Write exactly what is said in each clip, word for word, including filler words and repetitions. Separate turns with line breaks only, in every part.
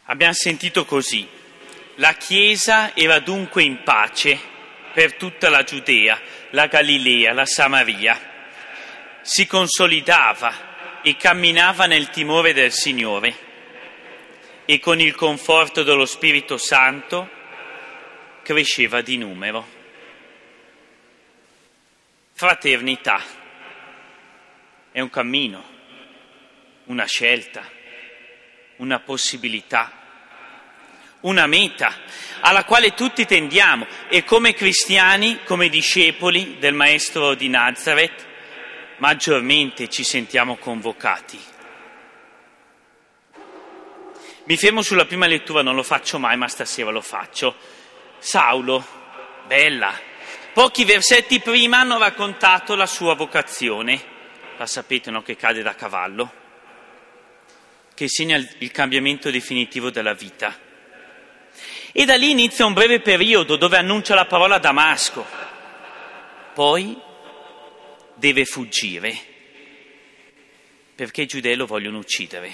Abbiamo sentito così: la Chiesa era dunque in pace per tutta la Giudea, la Galilea, la Samaria. Si consolidava e camminava nel timore del Signore e con il conforto dello Spirito Santo cresceva di numero. Fraternità è un cammino, una scelta, una possibilità, una meta alla quale tutti tendiamo e come cristiani, come discepoli del Maestro di Nazareth, maggiormente ci sentiamo convocati. Mi fermo sulla prima lettura, non lo faccio mai, ma stasera lo faccio. Saulo, bella. Pochi versetti prima hanno raccontato la sua vocazione, la sapete, no? Che cade da cavallo, che segna il cambiamento definitivo della vita. E da lì inizia un breve periodo dove annuncia la parola a Damasco. Poi deve fuggire, perché i giudei lo vogliono uccidere.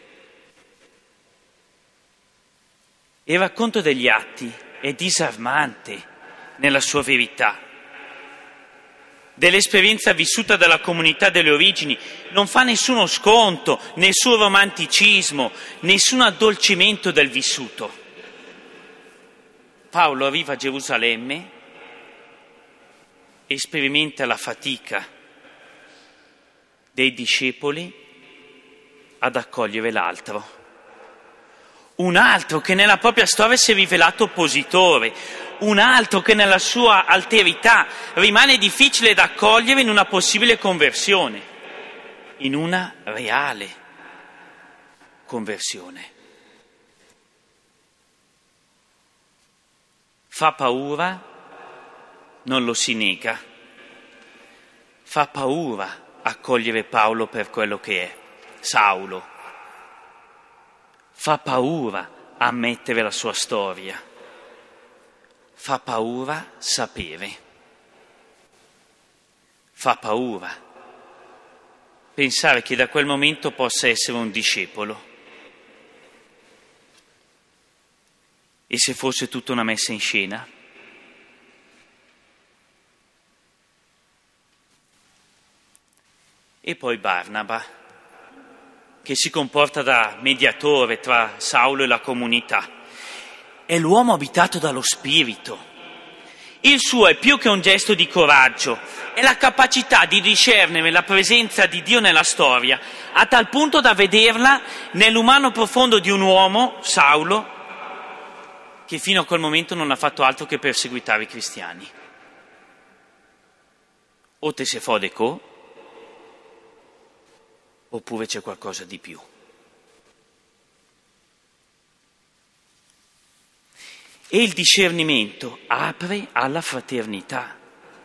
Il racconto degli Atti è disarmante nella sua verità. Dell'esperienza vissuta dalla comunità delle origini non fa nessuno sconto, nessun romanticismo, nessun addolcimento del vissuto. Paolo arriva a Gerusalemme e sperimenta la fatica dei discepoli ad accogliere l'altro. Un altro che nella propria storia si è rivelato oppositore, un altro che nella sua alterità rimane difficile da accogliere in una possibile conversione, in una reale conversione. Fa paura, non lo si nega, fa paura accogliere Paolo per quello che è, Saulo. Fa paura ammettere la sua storia, fa paura sapere, fa paura pensare che da quel momento possa essere un discepolo. E se fosse tutta una messa in scena? E poi Barnaba, che si comporta da mediatore tra Saulo e la comunità. È l'uomo abitato dallo Spirito. Il suo è più che un gesto di coraggio, è la capacità di discernere la presenza di Dio nella storia, a tal punto da vederla nell'umano profondo di un uomo, Saulo, che fino a quel momento non ha fatto altro che perseguitare i cristiani. O te se fodeco, oppure c'è qualcosa di più. E il discernimento apre alla fraternità.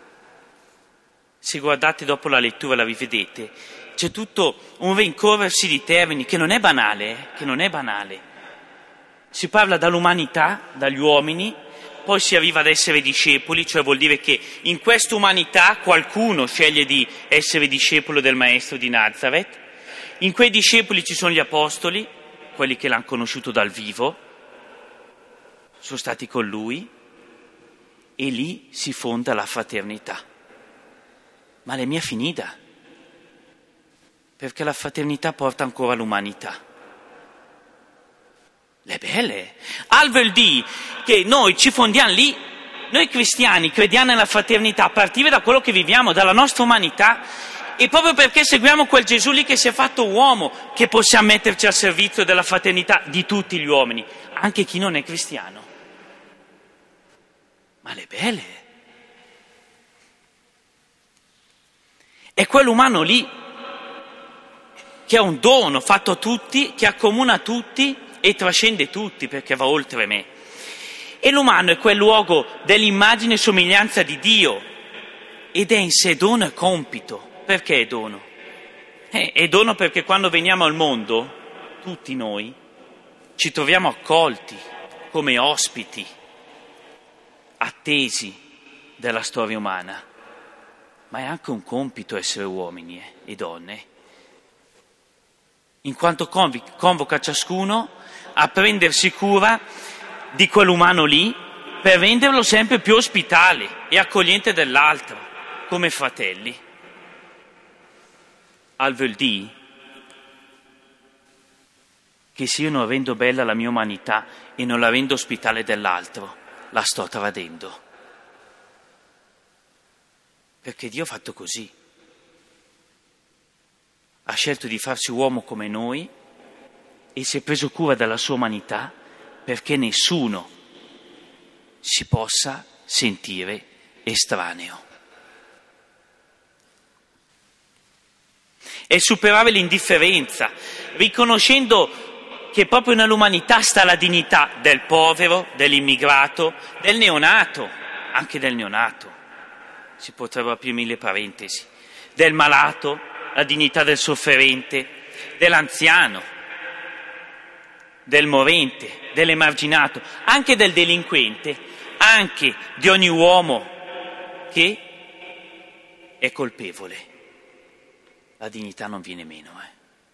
Se guardate dopo la lettura, la rivedete, c'è tutto un rincorrersi di termini che non è banale, eh? che non è banale. Si parla dall'umanità, dagli uomini, poi si arriva ad essere discepoli, cioè vuol dire che in questa umanità qualcuno sceglie di essere discepolo del Maestro di Nazareth. In quei discepoli ci sono gli apostoli, quelli che l'hanno conosciuto dal vivo, sono stati con lui, e lì si fonda la fraternità. Ma la mia è finita, perché la fraternità porta ancora l'umanità. Le belle. Al vuol dire che noi ci fondiamo lì, noi cristiani crediamo nella fraternità a partire da quello che viviamo, dalla nostra umanità, e proprio perché seguiamo quel Gesù lì che si è fatto uomo, che possiamo metterci al servizio della fraternità di tutti gli uomini, anche chi non è cristiano. Ma le belle. È quell'umano lì che è un dono fatto a tutti, che accomuna tutti e trascende tutti perché va oltre me. E l'umano è quel luogo dell'immagine e somiglianza di Dio ed è in sé dono e compito. Perché è dono? Eh, è dono perché quando veniamo al mondo, tutti noi, ci troviamo accolti come ospiti, attesi della storia umana. Ma è anche un compito essere uomini eh, e donne, in quanto convoca ciascuno a prendersi cura di quell'umano lì per renderlo sempre più ospitale e accogliente dell'altro, come fratelli. Al vuol dire che se io non rendo bella la mia umanità e non la rendo ospitale dell'altro, la sto tradendo. Perché Dio ha fatto così. Ha scelto di farsi uomo come noi e si è preso cura della sua umanità perché nessuno si possa sentire estraneo. E superare l'indifferenza, riconoscendo che proprio nell'umanità sta la dignità del povero, dell'immigrato, del neonato, anche del neonato, si potrebbero aprire mille parentesi, del malato, la dignità del sofferente, dell'anziano, del morente, dell'emarginato, anche del delinquente, anche di ogni uomo che è colpevole. La dignità non viene meno, eh.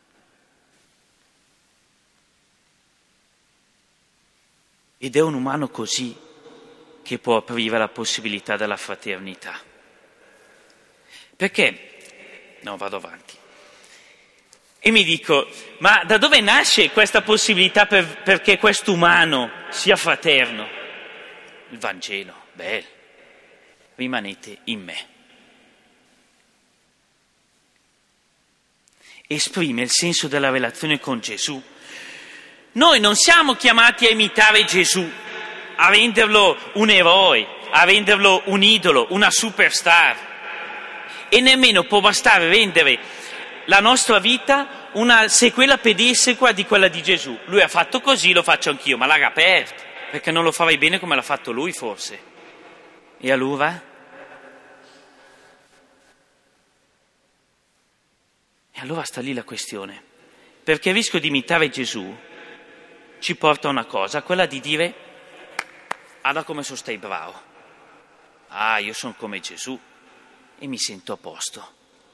Ed è un umano così che può aprire la possibilità della fraternità. Perché? No, vado avanti. E mi dico, ma da dove nasce questa possibilità per, perché quest'umano sia fraterno? Il Vangelo, bello. Rimanete in me. Esprime il senso della relazione con Gesù. Noi non siamo chiamati a imitare Gesù, a renderlo un eroe, a renderlo un idolo, una superstar. E nemmeno può bastare rendere la nostra vita una sequela pedissequa di quella di Gesù. Lui ha fatto così, lo faccio anch'io, ma l'ha aperto, perché non lo farei bene come l'ha fatto lui forse. E allora? E allora sta lì la questione, perché il rischio di imitare Gesù ci porta a una cosa, quella di dire, guarda come so stai bravo, ah io sono come Gesù e mi sento a posto.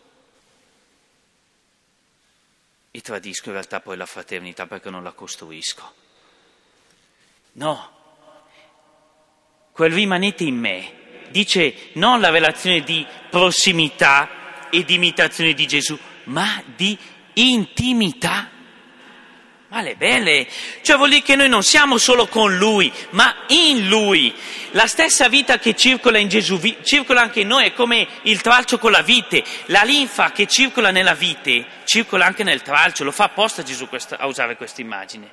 E tradisco in realtà poi la fraternità perché non la costruisco. No, quel rimanete in me dice non la relazione di prossimità e di imitazione di Gesù, ma di intimità. Ma le belle, cioè vuol dire che noi non siamo solo con Lui, ma in Lui. La stessa vita che circola in Gesù vi, circola anche in noi, è come il tralcio con la vite. La linfa che circola nella vite circola anche nel tralcio, lo fa apposta Gesù questa, a usare questa immagine.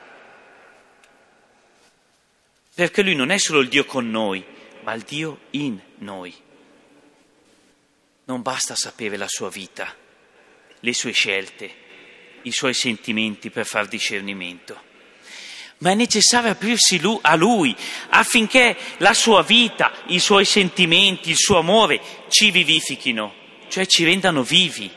Perché Lui non è solo il Dio con noi, ma il Dio in noi. Non basta sapere la sua vita, le sue scelte, i suoi sentimenti per far discernimento, ma è necessario aprirsi a Lui affinché la sua vita, i suoi sentimenti, il suo amore ci vivifichino, cioè ci rendano vivi.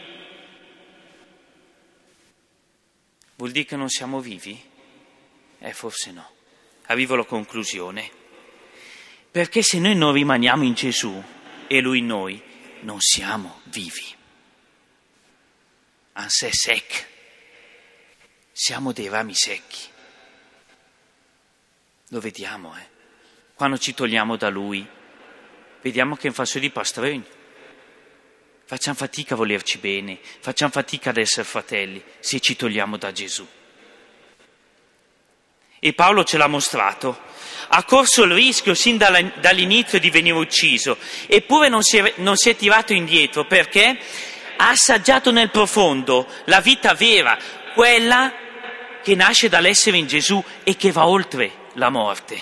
Vuol dire che non siamo vivi? Eh, forse no. Arrivo alla conclusione. Perché se noi non rimaniamo in Gesù e Lui in noi, non siamo vivi. Anse sec, siamo dei rami secchi, lo vediamo, eh. Quando ci togliamo da Lui, vediamo che in faccio di pastroni, facciamo fatica a volerci bene, facciamo fatica ad essere fratelli se ci togliamo da Gesù. E Paolo ce l'ha mostrato, ha corso il rischio sin dall'inizio di venire ucciso, eppure non si è, non si è tirato indietro perché ha assaggiato nel profondo la vita vera, quella che nasce dall'essere in Gesù e che va oltre la morte.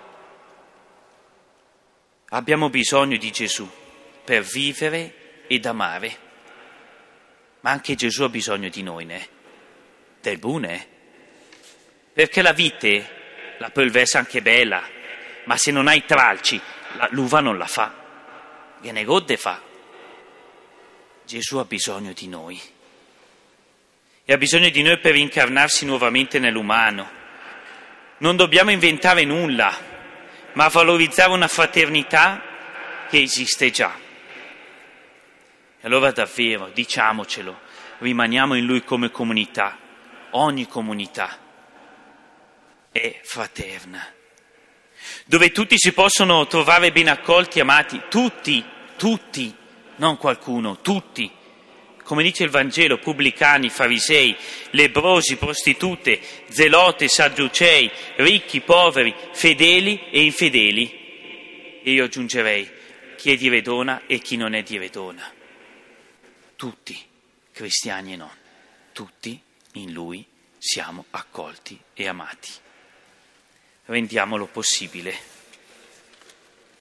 Abbiamo bisogno di Gesù per vivere ed amare, ma anche Gesù ha bisogno di noi, né? Del bune, perché la vite, la polversa anche bella, ma se non hai tralci, la, l'uva non la fa, viene godde fa. Gesù ha bisogno di noi e ha bisogno di noi per incarnarsi nuovamente nell'umano. Non dobbiamo inventare nulla, ma valorizzare una fraternità che esiste già. E allora davvero, diciamocelo, rimaniamo in Lui come comunità, ogni comunità, è fraterna, dove tutti si possono trovare ben accolti e amati, tutti, tutti, non qualcuno, tutti. Come dice il Vangelo, pubblicani, farisei, lebbrosi, prostitute, zelote, sadducei, ricchi, poveri, fedeli e infedeli. E io aggiungerei chi è di Redona e chi non è di Redona. Tutti, cristiani e non, tutti in Lui siamo accolti e amati. Rendiamolo possibile.